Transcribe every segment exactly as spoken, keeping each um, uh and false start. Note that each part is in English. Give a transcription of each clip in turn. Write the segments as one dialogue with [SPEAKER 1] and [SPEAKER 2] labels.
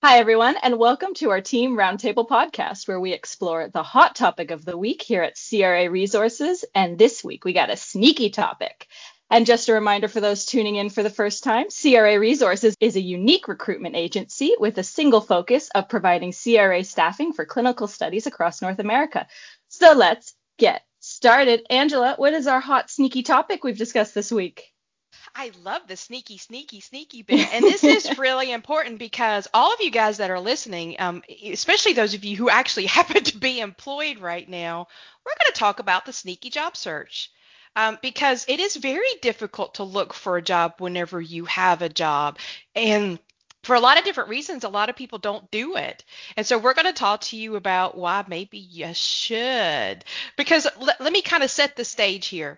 [SPEAKER 1] Hi, everyone, and welcome to our Team Roundtable podcast, where we explore the hot topic of the week here at C R A Resources. And this week, we got a sneaky topic. And just a reminder for those tuning in for the first time, C R A Resources is a unique recruitment agency with a single focus of providing C R A staffing for clinical studies across North America. So let's get started. Angela, what is our hot, sneaky topic we've discussed this week?
[SPEAKER 2] I love the sneaky, sneaky, sneaky bit. And this is really important because all of you guys that are listening, um, especially those of you who actually happen to be employed right now, we're going to talk about the sneaky job search. Um, because it is very difficult to look for a job whenever you have a job. And for a lot of different reasons, a lot of people don't do it. And so we're going to talk to you about why maybe you should. Because l- let me kind of set the stage here.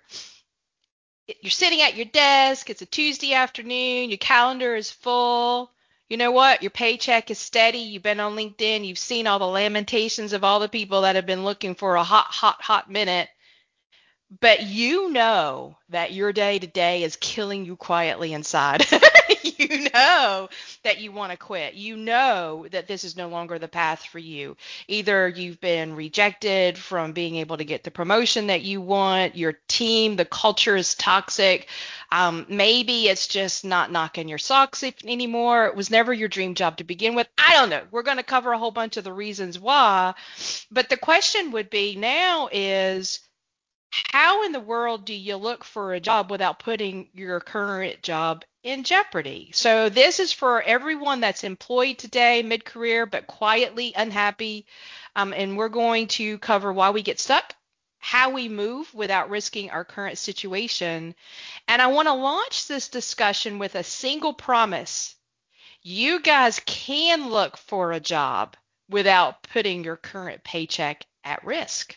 [SPEAKER 2] You're sitting at your desk, it's a Tuesday afternoon, your calendar is full. You know what? Your paycheck is steady. You've been on LinkedIn, you've seen all the lamentations of all the people that have been looking for a hot, hot, hot minute. But you know that your day to day is killing you quietly inside. You know that you want to quit. You know that this is no longer the path for you. Either you've been rejected from being able to get the promotion that you want, your team, the culture is toxic. Um, maybe it's just not knocking your socks anymore. It was never your dream job to begin with. I don't know. We're going to cover a whole bunch of the reasons why. But the question would be now is, how in the world do you look for a job without putting your current job in jeopardy? So this is for everyone that's employed today, mid-career, but quietly unhappy. Um, and we're going to cover why we get stuck, how we move without risking our current situation. And I want to launch this discussion with a single promise. You guys can look for a job without putting your current paycheck at risk.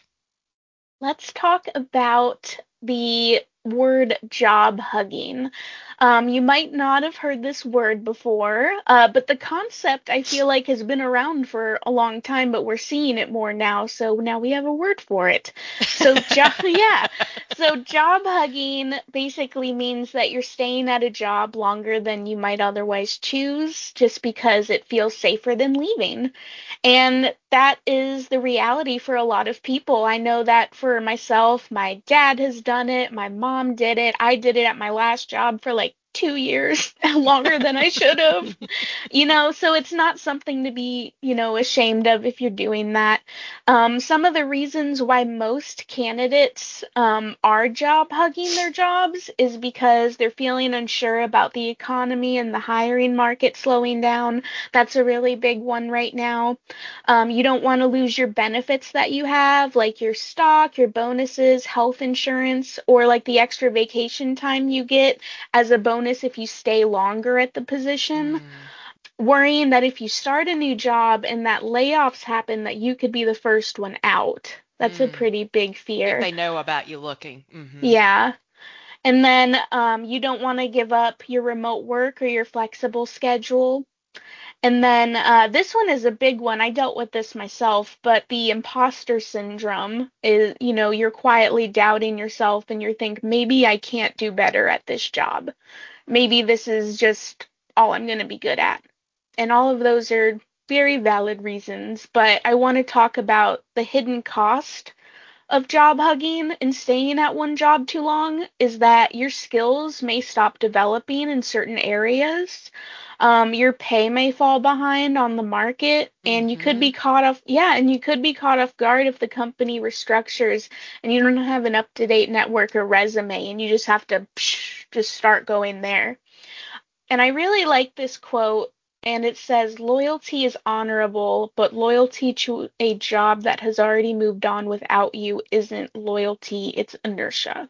[SPEAKER 3] Let's talk about the word job hugging. Um, you might not have heard this word before, uh, but the concept I feel like has been around for a long time, but we're seeing it more now. So now we have a word for it. So job, yeah. So job hugging basically means that you're staying at a job longer than you might otherwise choose, just because it feels safer than leaving. And that is the reality for a lot of people. I know that for myself, my dad has done it, my mom did it. I did it at my last job for like two years, longer than I should have. You know, so it's not something to be, you know, ashamed of if you're doing that. Um, some of the reasons why most candidates um, are job hugging their jobs is because they're feeling unsure about the economy and the hiring market slowing down. That's a really big one right now. Um, you don't want to lose your benefits that you have, like your stock, your bonuses, health insurance, or like the extra vacation time you get as a bonus if you stay longer at the position.
[SPEAKER 2] Mm.
[SPEAKER 3] Worrying that if you start a new job and that layoffs happen, that you could be the first one out. That's a
[SPEAKER 2] Mm.
[SPEAKER 3] pretty big
[SPEAKER 2] If
[SPEAKER 3] fear.
[SPEAKER 2] they know about you looking. Hmm.
[SPEAKER 3] Yeah. And then um, you don't want to give up your remote work or your flexible schedule. And then uh, this one is a big one. I dealt with this myself, but the imposter syndrome is, you know, you're quietly doubting yourself and you think, maybe I can't do better at this job. Maybe this is just all I'm going to be good at. And all of those are very valid reasons, but I want to talk about the hidden cost of job hugging and staying at one job too long is that your skills may stop developing in certain areas. Um, your pay may fall behind on the market, and you could
[SPEAKER 2] Hmm.
[SPEAKER 3] be caught off, yeah, and you could be caught off guard if the company restructures and you don't have an up-to-date network or resume, and you just have to psh, just start going there. And I really like this quote, and it says, loyalty is honorable, but loyalty to a job that has already moved on without you isn't loyalty, it's inertia.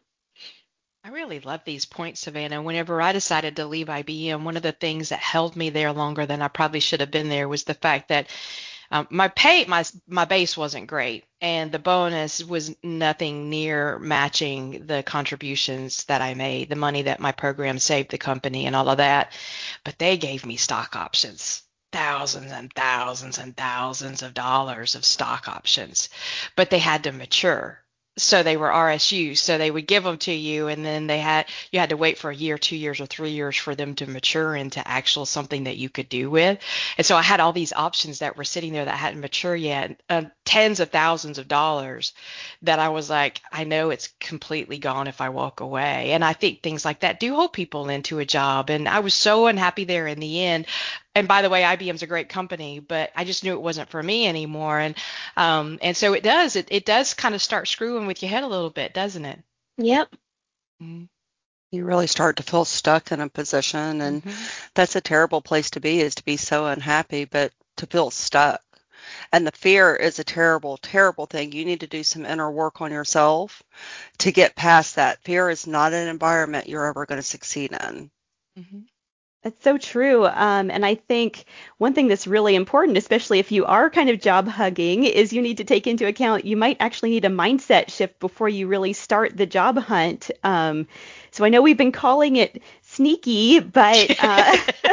[SPEAKER 2] I really love these points, Savannah. Whenever I decided to leave I B M, one of the things that held me there longer than I probably should have been there was the fact that um, my pay, my my base wasn't great, and the bonus was nothing near matching the contributions that I made, the money that my program saved the company, and all of that. But they gave me stock options. Thousands and thousands and thousands of dollars of stock options, but they had to mature. So they were R S Us. So they would give them to you, and then they had you had to wait for a year, two years, or three years for them to mature into actual something that you could do with. And so I had all these options that were sitting there that hadn't matured yet, uh, tens of thousands of dollars that I was like, I know it's completely gone if I walk away. And I think things like that do hold people into a job. And I was so unhappy there in the end. And by the way, I B M's a great company, but I just knew it wasn't for me anymore. And um, and so it does, it, it does kind of start screwing with your head a little bit, doesn't it?
[SPEAKER 3] Yep.
[SPEAKER 2] Mm-hmm.
[SPEAKER 4] You really start to feel stuck in a position, and
[SPEAKER 2] Mm-hmm.
[SPEAKER 4] that's a terrible place to be, is to be so unhappy, but to feel stuck. And the fear is a terrible, terrible thing. You need to do some inner work on yourself to get past that. Fear is not an environment you're ever going to succeed in.
[SPEAKER 2] Mm-hmm.
[SPEAKER 5] That's so true. Um, and I think one thing that's really important, especially if you are kind of job hugging, is you need to take into account you might actually need a mindset shift before you really start the job hunt. Um, so I know we've been calling it sneaky, but uh,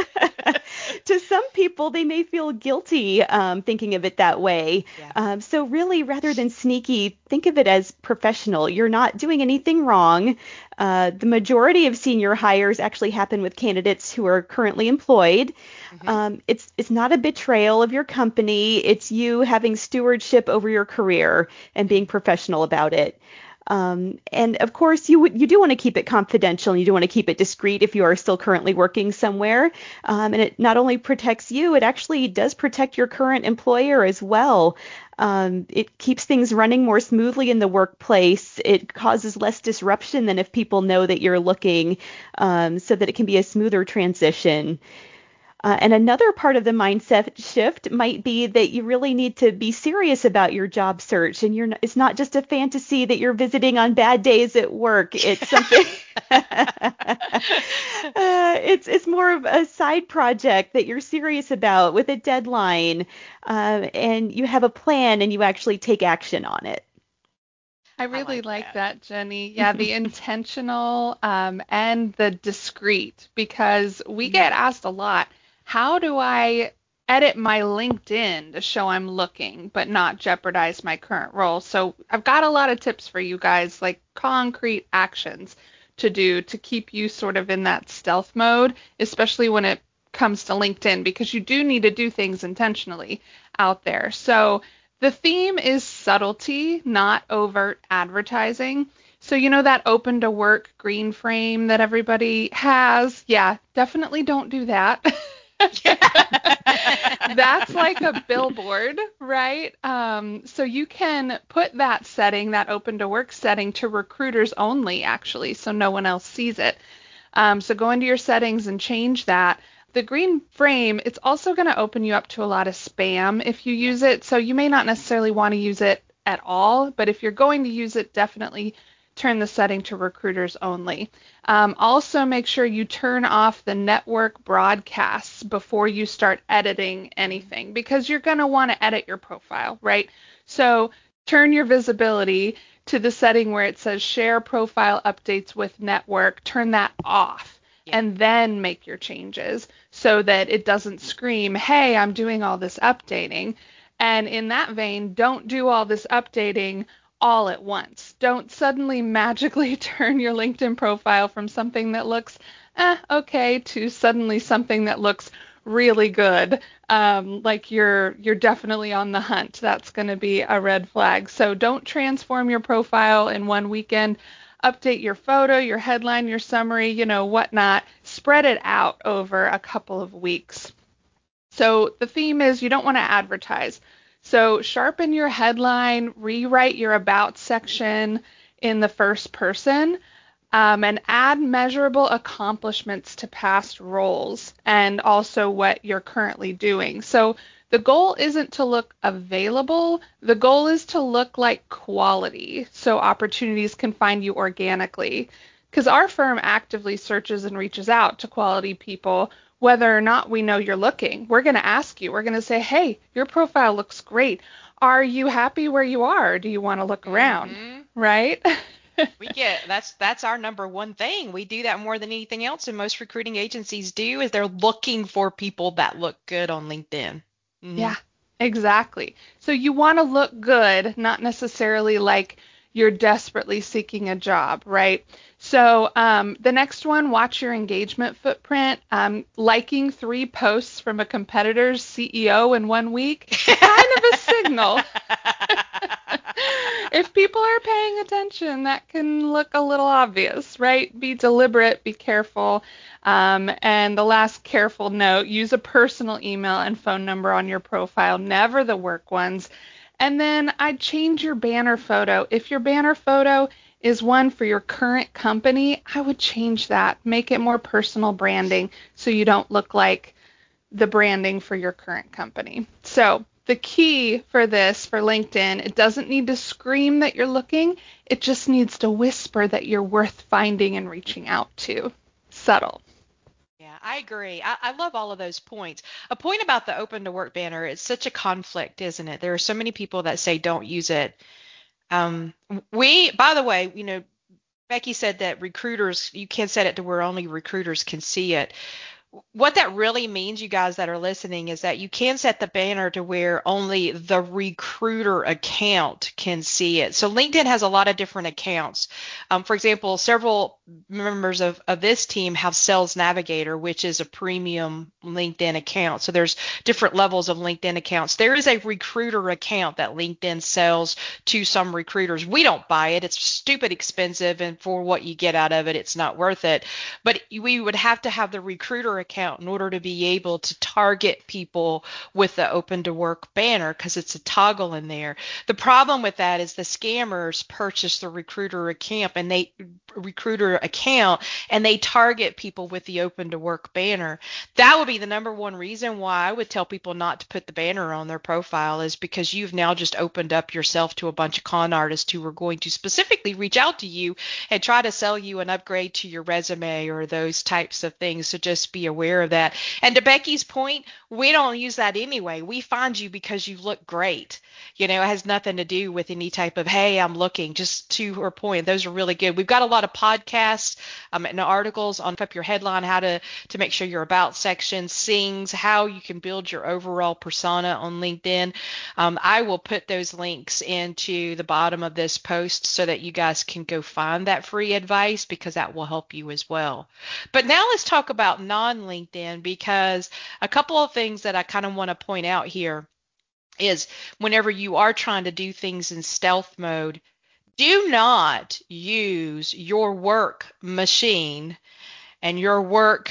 [SPEAKER 5] to some people, they may feel guilty um, thinking of it that way.
[SPEAKER 2] Yeah.
[SPEAKER 5] Um, so really, rather than sneaky, think of it as professional. You're not doing anything wrong. Uh, the majority of senior hires actually happen with candidates who are currently employed.
[SPEAKER 2] Mm-hmm.
[SPEAKER 5] Um, it's it's not a betrayal of your company. It's you having stewardship over your career and being professional about it. Um, and of course, you would you do want to keep it confidential, and you do want to keep it discreet if you are still currently working somewhere. Um, and it not only protects you, it actually does protect your current employer as well. Um, it keeps things running more smoothly in the workplace. It causes less disruption than if people know that you're looking, um, so that it can be a smoother transition. Uh, and another part of the mindset shift might be that you really need to be serious about your job search, and you're not, it's not just a fantasy that you're visiting on bad days at work. It's something. uh, it's it's more of a side project that you're serious about with a deadline, uh, and you have a plan and you actually take action on it.
[SPEAKER 3] I
[SPEAKER 2] I
[SPEAKER 3] really
[SPEAKER 2] like
[SPEAKER 3] like
[SPEAKER 2] that.
[SPEAKER 3] that, Jenny. Yeah, the intentional um, and the discreet, because we get asked a lot, how do I edit my LinkedIn to show I'm looking but not jeopardize my current role? So I've got a lot of tips for you guys, like concrete actions to do to keep you sort of in that stealth mode, especially when it comes to LinkedIn, because you do need to do things intentionally out there. So the theme is subtlety, not overt advertising. So, you know that open to work green frame that everybody has? Yeah, definitely don't do that. That's like a billboard, right? Um, so you can put that setting, that open to work setting, to recruiters only, actually, so no one else sees it. Um, so go into your settings and change that. The green frame, it's also going to open you up to a lot of spam if you use it. So you may not necessarily want to use it at all, but if you're going to use it, definitely turn the setting to recruiters only. Um, also, make sure you turn off the network broadcasts before you start editing anything, because you're going to want to edit your profile, right? So turn your visibility to the setting where it says share profile updates with network. Turn that off. Yeah. And then make your changes so that it doesn't scream, hey, I'm doing all this updating. And in that vein, don't do all this updating all at once. Don't suddenly magically turn your LinkedIn profile from something that looks eh, okay to suddenly something that looks really good. Um, like you're you're definitely on the hunt. That's going to be a red flag. So don't transform your profile in one weekend. Update your photo, your headline, your summary, you know, whatnot. Spread it out over a couple of weeks. So the theme is you don't want to advertise. So sharpen your headline, rewrite your about section in the first person, um, and add measurable accomplishments to past roles and also what you're currently doing. So the goal isn't to look available. The goal is to look like quality so opportunities can find you organically. Because our firm actively searches and reaches out to quality people, whether or not we know you're looking. We're going to ask you. We're going to say, hey, your profile looks great. Are you happy where you are? Do you want to look around? Mm-hmm. Right?
[SPEAKER 2] We get that's that's our number one thing. We do that more than anything else, and most recruiting agencies do, is they're looking for people that look good on LinkedIn. Mm-hmm.
[SPEAKER 3] Yeah, exactly. So you want to look good, not necessarily like
[SPEAKER 6] you're desperately seeking a job, right? So um, the next one, watch your engagement footprint. Um, liking three posts from a competitor's C E O in one week, kind of a signal. If people are paying attention, that can look a little obvious, right? Be deliberate, be careful. Um, and the last careful note, use a personal email and phone number on your profile, never the work ones. And then I'd change your banner photo. If your banner photo is one for your current company, I would change that. Make it more personal branding so you don't look like the branding for your current company. So the key for this, for LinkedIn, it doesn't need to scream that you're looking. It just needs to whisper that you're worth finding and reaching out to. Subtle.
[SPEAKER 2] Yeah, I agree. I, I love all of those points. A point about the open to work banner, it's such a conflict, isn't it? There are so many people that say don't use it. Um, we, by the way, you know, Becky said that recruiters, you can set it to where only recruiters can see it. What that really means, you guys that are listening, is that you can set the banner to where only the recruiter account can see it. So LinkedIn has a lot of different accounts. Um, for example, several members of, of this team have Sales Navigator, which is a premium LinkedIn account. So there's different levels of LinkedIn accounts. There is a recruiter account that LinkedIn sells to some recruiters. We don't buy it. It's stupid expensive, and for what you get out of it, it's not worth it. But we would have to have the recruiter account in order to be able to target people with the open to work banner, because it's a toggle in there. The problem with that is the scammers purchase the recruiter account and they recruiter account and they target people with the open to work banner. That would be the number one reason why I would tell people not to put the banner on their profile, is because you've now just opened up yourself to a bunch of con artists who are going to specifically reach out to you and try to sell you an upgrade to your resume or those types of things. So just be aware of that. And to Becky's point, we don't use that anyway. We find you because you look great. You know, it has nothing to do with any type of, hey, I'm looking. Just to her point, those are really good. We've got a lot of podcasts um, and articles on Up Your Headline, how to, to make sure your about section sings, how you can build your overall persona on LinkedIn. Um, I will put those links into the bottom of this post so that you guys can go find that free advice, because that will help you as well. But now let's talk about non-LinkedIn, because a couple of things that I kind of want to point out here is whenever you are trying to do things in stealth mode, do not use your work machine and your work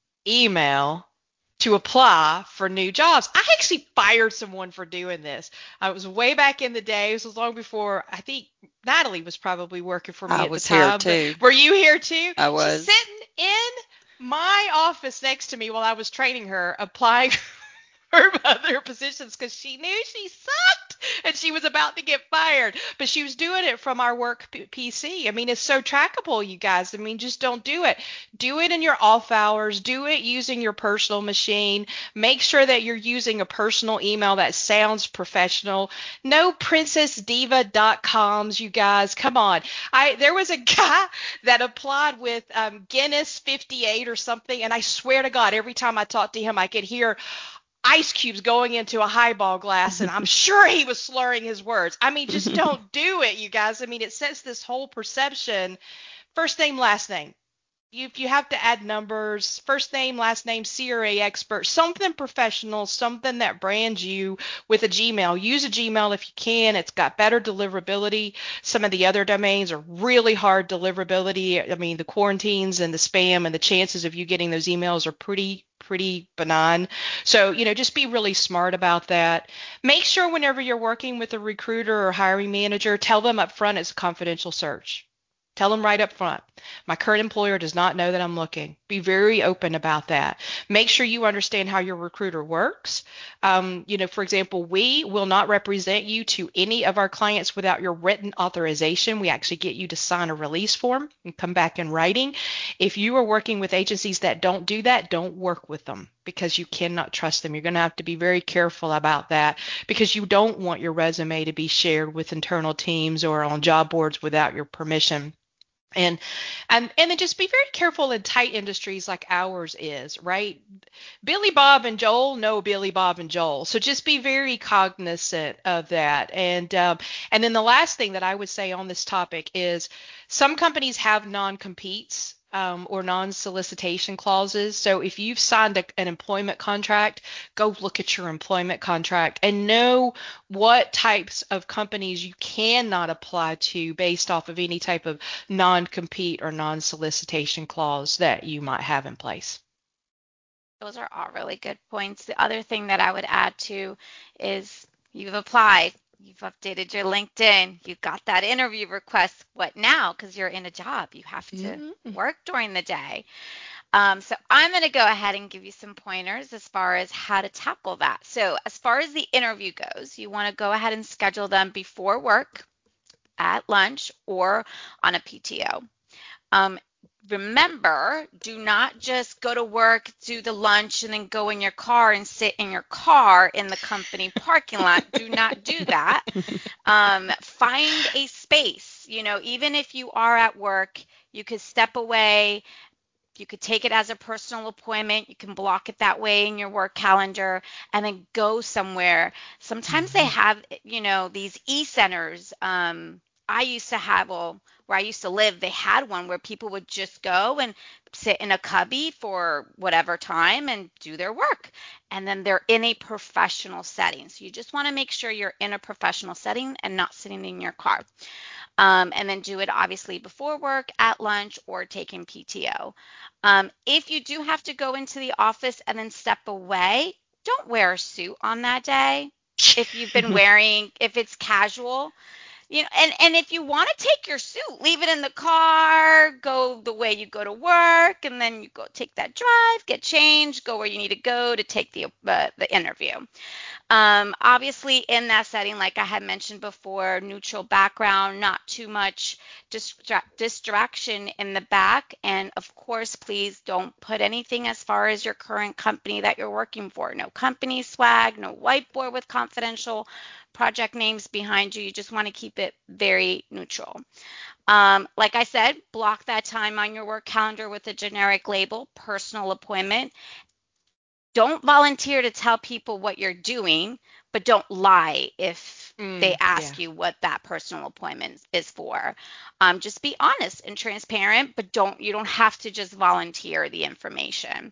[SPEAKER 2] email to apply for new jobs. I actually fired someone for doing this. I was way back in the day. This was long before, I think Natalie was probably working for me
[SPEAKER 4] I
[SPEAKER 2] at
[SPEAKER 4] was
[SPEAKER 2] the time.
[SPEAKER 4] here too.
[SPEAKER 2] Were you here too?
[SPEAKER 4] I was.
[SPEAKER 2] She's sitting in my office next to me while I was training her, applying for other positions because she knew she sucked and she was about to get fired. But she was doing it from our work P C. I mean, it's so trackable, you guys. I mean, just don't do it. Do it in your off hours. Do it using your personal machine. Make sure that you're using a personal email that sounds professional. No princess diva dot coms, you guys. Come on. I there was a guy that applied with um, Guinness fifty-eight or something, and I swear to God, every time I talked to him, I could hear ice cubes going into a highball glass, and I'm sure he was slurring his words. I mean, just don't do it, you guys. I mean, it sets this whole perception. First name, last name. You, if you have to add numbers, first name, last name, C R A expert, something professional, something that brands you with a Gmail. Use a Gmail if you can. It's got better deliverability. Some of the other domains are really hard deliverability. I mean, the quarantines and the spam and the chances of you getting those emails are pretty pretty benign. So, you know, just be really smart about that. Make sure whenever you're working with a recruiter or hiring manager, tell them up front it's a confidential search. Tell them right up front, my current employer does not know that I'm looking. Be very open about that. Make sure you understand how your recruiter works. Um, you know, for example, we will not represent you to any of our clients without your written authorization. We actually get you to sign a release form and come back in writing. If you are working with agencies that don't do that, don't work with them, because you cannot trust them. You're going to have to be very careful about that, because you don't want your resume to be shared with internal teams or on job boards without your permission. And and and then just be very careful in tight industries like ours is, right? Billy Bob and Joel know Billy Bob and Joel, so just be very cognizant of that. And um, and then the last thing that I would say on this topic is some companies have non-competes. Um, or non-solicitation clauses. So if you've signed a, an employment contract, go look at your employment contract and know what types of companies you cannot apply to based off of any type of non-compete or non-solicitation clause that you might have in place.
[SPEAKER 7] Those are all really good points. The other thing that I would add to is you've applied, you've updated your LinkedIn, you got that interview request. What now? Because you're in a job, you have to
[SPEAKER 2] Mm-hmm.
[SPEAKER 7] work during the day. Um, so I'm going to go ahead and give you some pointers as far as how to tackle that. So as far as the interview goes, you want to go ahead and schedule them before work, at lunch, or on a P T O. Um, remember, do not just go to work, do the lunch, and then go in your car and sit in your car in the company parking lot. Do not do that. Um, find a space. You know, even if you are at work, you could step away. You could take it as a personal appointment. You can block it that way in your work calendar and then go somewhere. Sometimes they have, you know, these e-centers. Um, I used to have, well, where I used to live, they had one where people would just go and sit in a cubby for whatever time and do their work. And then they're in a professional setting. So you just want to make sure you're in a professional setting and not sitting in your car. Um, and then do it obviously before work, at lunch, or taking P T O. Um, if you do have to go into the office and then step away, don't wear a suit on that day. If you've been wearing, if it's casual, you know, and, and if you want to take your suit, leave it in the car, go the way you go to work, and then you go take that drive, get changed, go where you need to go to take the uh, the interview. Um, obviously, in that setting, like I had mentioned before, neutral background, not too much distra- distraction in the back. And of course, please don't put anything as far as your current company that you're working for. No company swag, no whiteboard with confidential project names behind you. You just want to keep it very neutral. Um, like I said, block that time on your work calendar with a generic label, personal appointment. Don't volunteer to tell people what you're doing, but don't lie if
[SPEAKER 2] Mm,
[SPEAKER 7] they ask
[SPEAKER 2] yeah.
[SPEAKER 7] you what that personal appointment is for. Um, just be honest and transparent, but don't you don't have to just volunteer the information.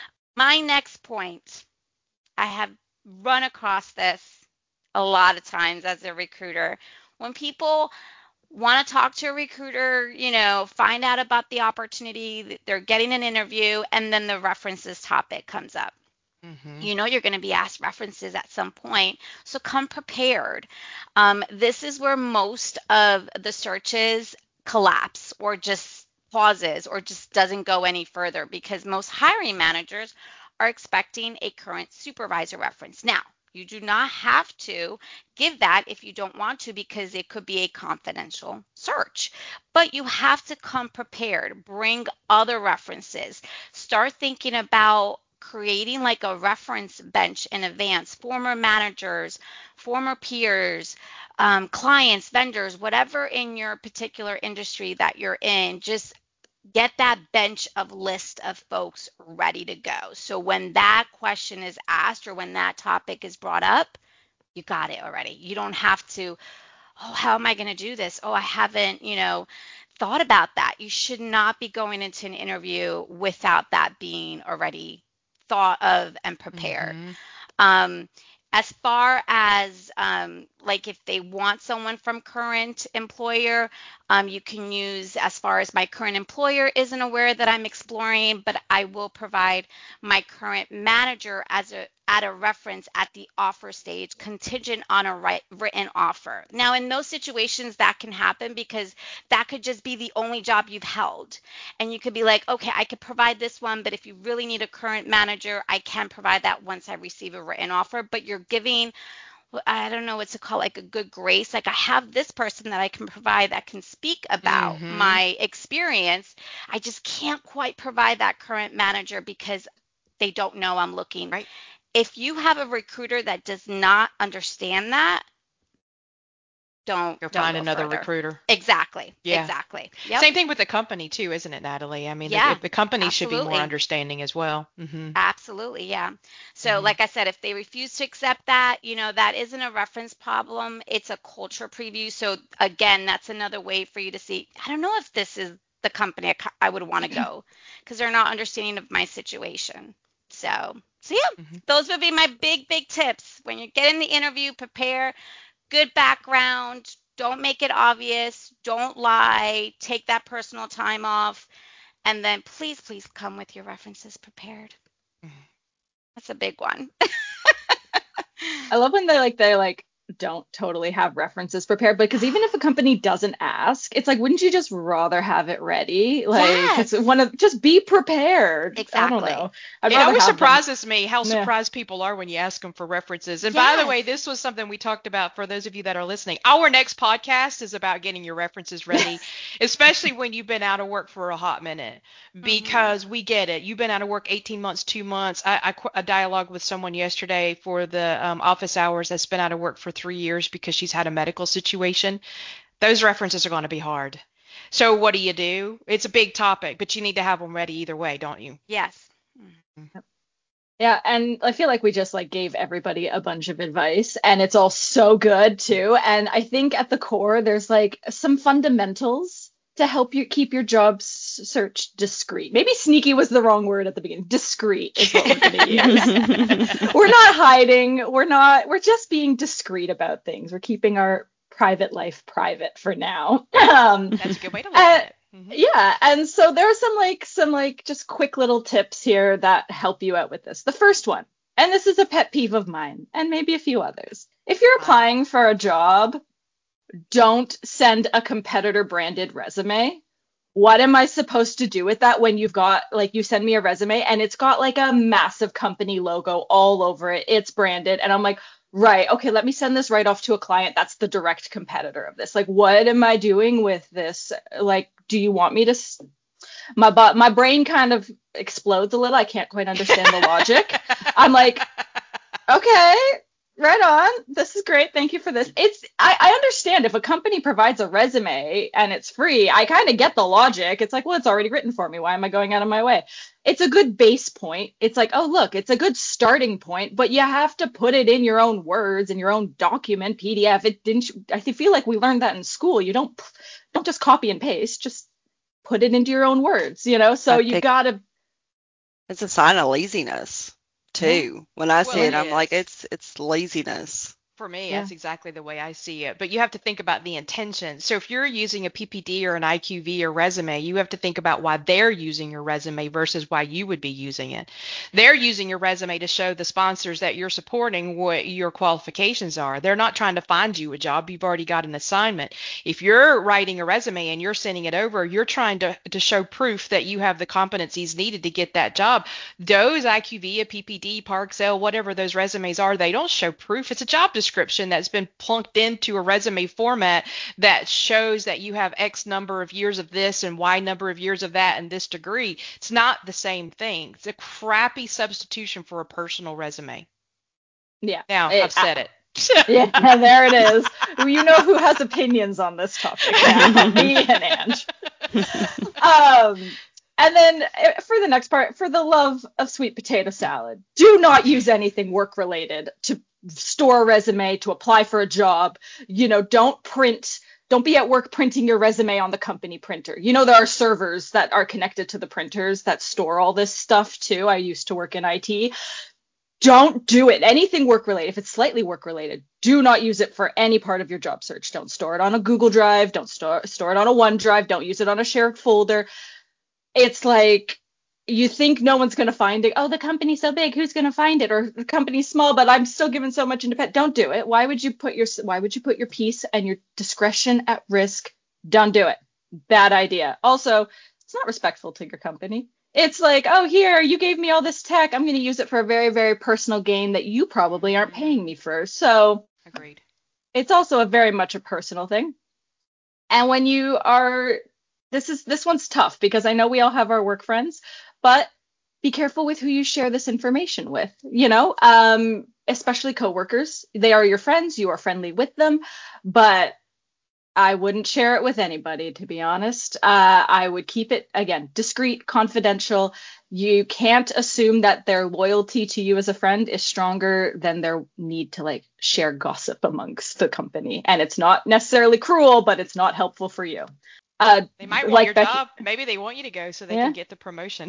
[SPEAKER 7] My next point, I have run across this a lot of times as a recruiter. When people want to talk to a recruiter, you know, find out about the opportunity, they're getting an interview, and then the references topic comes up.
[SPEAKER 2] Mm-hmm.
[SPEAKER 7] You know you're going to be asked references at some point, so come prepared. Um, this is where most of the searches collapse or just pauses or just doesn't go any further because most hiring managers are expecting a current supervisor reference. Now, you do not have to give that if you don't want to because it could be a confidential search, but you have to come prepared. Bring other references. Start thinking about creating like a reference bench in advance, former managers, former peers, um, clients, vendors, whatever in your particular industry that you're in, just get that bench of list of folks ready to go. So when that question is asked or when that topic is brought up, you got it already. You don't have to, oh, how am I going to do this? Oh, I haven't, you know, thought about that. You should not be going into an interview without that being already thought of and prepared.
[SPEAKER 2] Mm-hmm.
[SPEAKER 7] Um, as far as um, like if they want someone from current employer, um, you can use as far as my current employer isn't aware that I'm exploring, but I will provide my current manager as a at a reference at the offer stage contingent on a right, written offer. Now, in those situations, that can happen because that could just be the only job you've held. And you could be like, okay, I could provide this one, but if you really need a current manager, I can provide that once I receive a written offer. But you're giving, I don't know what to call like a good grace. Like I have this person that I can provide that can speak about
[SPEAKER 2] Mm-hmm.
[SPEAKER 7] my experience. I just can't quite provide that current manager because they don't know I'm looking.
[SPEAKER 2] Right.
[SPEAKER 7] If you have a recruiter that does not understand that, don't
[SPEAKER 2] Go
[SPEAKER 7] don't
[SPEAKER 2] find
[SPEAKER 7] go
[SPEAKER 2] another
[SPEAKER 7] further.
[SPEAKER 2] recruiter.
[SPEAKER 7] Exactly.
[SPEAKER 2] Yeah.
[SPEAKER 7] Exactly. Yep.
[SPEAKER 2] Same thing with the company too, isn't it, Natalie? I mean, the,
[SPEAKER 7] Yeah,
[SPEAKER 2] the company should be more
[SPEAKER 7] absolutely.
[SPEAKER 2] understanding as well. hmm
[SPEAKER 7] Absolutely, yeah. So,
[SPEAKER 2] hmm
[SPEAKER 7] like I said, if they refuse to accept that, you know, that isn't a reference problem. It's a culture preview. So, again, that's another way for you to see, I don't know if this is the company I, co- I would want to go because they're not understanding of my situation. So, so yeah,
[SPEAKER 2] hmm
[SPEAKER 7] those would be my big, big tips. When you're getting the interview, prepare good background. Don't make it obvious. Don't lie. Take that personal time off. And then please, please come with your references prepared. That's a big one.
[SPEAKER 1] I love when they like they like don't totally have references prepared, because even if a company doesn't ask, it's like, wouldn't you just rather have it ready? Like, it's
[SPEAKER 7] Yes,
[SPEAKER 1] one of just be prepared. I don't
[SPEAKER 7] exactly.
[SPEAKER 1] know. I'd
[SPEAKER 2] It
[SPEAKER 1] rather
[SPEAKER 2] always
[SPEAKER 1] have them.
[SPEAKER 2] surprises me how
[SPEAKER 1] Yeah.
[SPEAKER 2] surprised people are when you ask them for references. And by the way,
[SPEAKER 7] Yes.
[SPEAKER 2] this was something we talked about for those of you that are listening. Our next podcast is about getting your references ready, especially when you've been out of work for a hot minute,
[SPEAKER 7] hmm
[SPEAKER 2] because we get it. You've been out of work eighteen months, two months. I, I, qu- a dialogue with someone yesterday for the um, office hours that's been out of work for three years because she's had a medical situation. Those references are going to be hard. So what do you do? It's a big topic, but you need to have them ready either way, don't you?
[SPEAKER 7] Yes.
[SPEAKER 1] Yeah, and I feel like we just like gave everybody a bunch of advice, and it's all so good too. And I think at the core there's like some fundamentals to help you keep your job s- search discreet. Maybe sneaky was the wrong word at the beginning. Discreet is what we're going to use. We're not hiding. We're not we're just being discreet about things. We're keeping our private life private for now. Um
[SPEAKER 2] That's a good way to look
[SPEAKER 1] and
[SPEAKER 2] at it. hmm
[SPEAKER 1] yeah, and so there are some like some like just quick little tips here that help you out with this. The first one, and this is a pet peeve of mine and maybe a few others. If you're
[SPEAKER 2] Fine.
[SPEAKER 1] applying for a job, don't send a competitor branded resume. What am I supposed to do with that when you've got like you send me a resume and it's got like a massive company logo all over it. It's branded and I'm like, right, okay, let me send this right off to a client that's the direct competitor of this. Like, what am I doing with this? Like, do you want me to s- my bu- my brain kind of explodes a little. I can't quite understand the logic. I'm like, okay, right on. This is great. Thank you for this. It's I, I understand if a company provides a resume and it's free, I kind of get the logic. It's like, well, it's already written for me. Why am I going out of my way? It's a good base point. It's like, oh, look, it's a good starting point, but you have to put it in your own words in your own document, P D F. It didn't I feel like we learned that in school. You don't don't just copy and paste, just put it into your own words, you know? So
[SPEAKER 4] I
[SPEAKER 1] you
[SPEAKER 4] think
[SPEAKER 1] got to
[SPEAKER 4] it's a sign of laziness
[SPEAKER 1] yeah,
[SPEAKER 4] too. When I
[SPEAKER 2] Well,
[SPEAKER 4] see
[SPEAKER 1] yeah,
[SPEAKER 2] it
[SPEAKER 4] it, I'm like,
[SPEAKER 2] is.
[SPEAKER 4] it's it's laziness.
[SPEAKER 2] For me,
[SPEAKER 1] yeah.
[SPEAKER 2] that's exactly the way I see it. But you have to think about the intention. So if you're using a P P D or an I Q V or resume, you have to think about why they're using your resume versus why you would be using it. They're using your resume to show the sponsors that you're supporting what your qualifications are. They're not trying to find you a job. You've already got an assignment. If you're writing a resume and you're sending it over, you're trying to, to show proof that you have the competencies needed to get that job. Those I Q V, a P P D, Parexel, whatever those resumes are, they don't show proof. It's a job description that's been plunked into a resume format that shows that you have X number of years of this and Y number of years of that and this degree. It's not the same thing. It's a crappy substitution for a personal resume.
[SPEAKER 1] Yeah.
[SPEAKER 2] Now,
[SPEAKER 1] It,
[SPEAKER 2] I've said it.
[SPEAKER 1] yeah, there it is. You know who has opinions on this topic now. Me and Ange. Um, and then uh, for the next part, for the love of sweet potato salad, do not use anything work related to store a resume, to apply for a job. You know, don't print, don't be at work printing your resume on the company printer. You know, there are servers that are connected to the printers that store all this stuff too. I used to work in I T. Don't do it. Anything work related, if it's slightly work related, do not use it for any part of your job search. Don't store it on a Google Drive. Don't store, store it on a OneDrive. Don't use it on a shared folder. It's like you think no one's going to find it. Oh, the company's so big. Who's going to find it? Or the company's small, but I'm still given so much independence. Don't do it. Why would you put your why would you put your peace and your discretion at risk? Don't do it. Bad idea. Also, it's not respectful to your company. It's like, oh, here, you gave me all this tech. I'm going to use it for a very, very personal gain that you probably aren't paying me for. So
[SPEAKER 2] Agreed.
[SPEAKER 1] it's also a very much a personal thing. And when you are, this is this one's tough because I know we all have our work friends, but be careful with who you share this information with, you know, um, especially coworkers. They are your friends. You are friendly with them, but I wouldn't share it with anybody, to be honest. Uh, I would keep it, again, discreet, confidential. You can't assume that their loyalty to you as a friend is stronger than their need to like share gossip amongst the company. And it's not necessarily cruel, but it's not helpful for you. Uh,
[SPEAKER 2] They might want
[SPEAKER 1] like
[SPEAKER 2] your
[SPEAKER 1] Becky,
[SPEAKER 2] job. Maybe they want you to go so they
[SPEAKER 1] Yeah.
[SPEAKER 2] can get the promotion.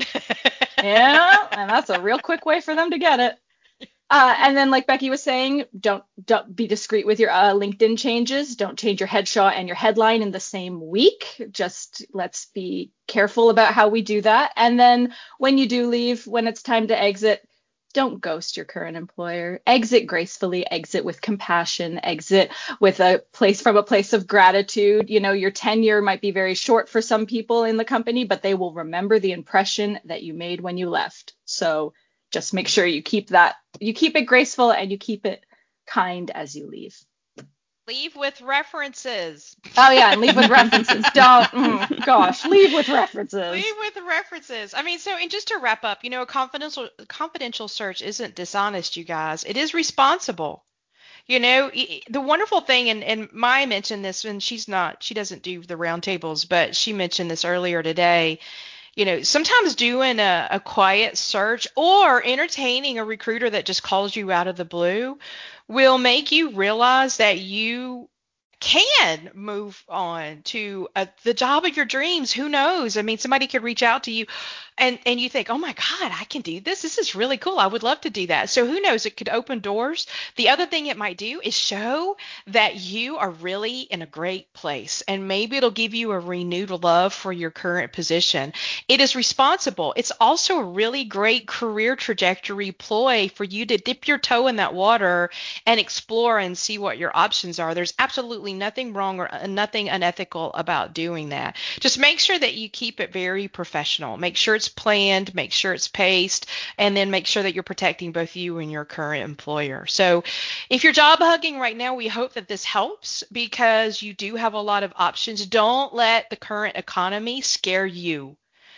[SPEAKER 1] Yeah, and that's a real quick way for them to get it. Uh, and then, like Becky was saying, don't don't be discreet with your uh, LinkedIn changes. Don't change your headshot and your headline in the same week. Just let's be careful about how we do that. And then when you do leave, when it's time to exit, don't ghost your current employer. Exit gracefully, exit with compassion, exit with a place from a place of gratitude. You know, your tenure might be very short for some people in the company, but they will remember the impression that you made when you left. So just make sure you keep that, you keep it graceful and you keep it kind as you leave.
[SPEAKER 2] Leave with references.
[SPEAKER 1] Oh yeah, and leave with references. Don't, mm, gosh, leave with references.
[SPEAKER 2] Leave with references. I mean, so and just to wrap up, you know, a confidential confidential search isn't dishonest, you guys. It is responsible. You know, the wonderful thing, and, and Maya mentioned this, and she's not, she doesn't do the roundtables, but she mentioned this earlier today. You know, sometimes doing a, a quiet search or entertaining a recruiter that just calls you out of the blue will make you realize that you can move on to uh, the job of your dreams. Who knows? I mean, somebody could reach out to you and, and you think, oh my God, I can do this. This is really cool. I would love to do that. So who knows? It could open doors. The other thing it might do is show that you are really in a great place. And maybe it'll give you a renewed love for your current position. It is responsible. It's also a really great career trajectory ploy for you to dip your toe in that water and explore and see what your options are. There's absolutely nothing wrong or nothing unethical about doing that. Just make sure that you keep it very professional. Make sure it's planned, make sure it's paced, and then make sure that you're protecting both you and your current employer. So if you're job hugging right now, we hope that this helps because you do have a lot of options. Don't let the current economy scare you.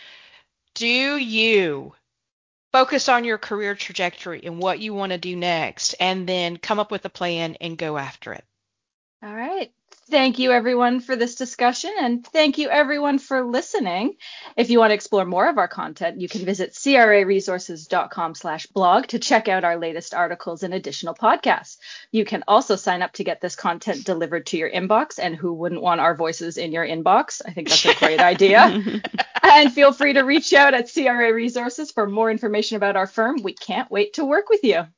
[SPEAKER 2] Do you focus on your career trajectory and what you want to do next, and then come up with a plan and go after it.
[SPEAKER 1] All right. Thank you, everyone, for this discussion, and thank you, everyone, for listening. If you want to explore more of our content, you can visit craresources.com slash blog to check out our latest articles and additional podcasts. You can also sign up to get this content delivered to your inbox, and who wouldn't want our voices in your inbox? I think that's a great idea. And feel free to reach out at C R A Resources for more information about our firm. We can't wait to work with you.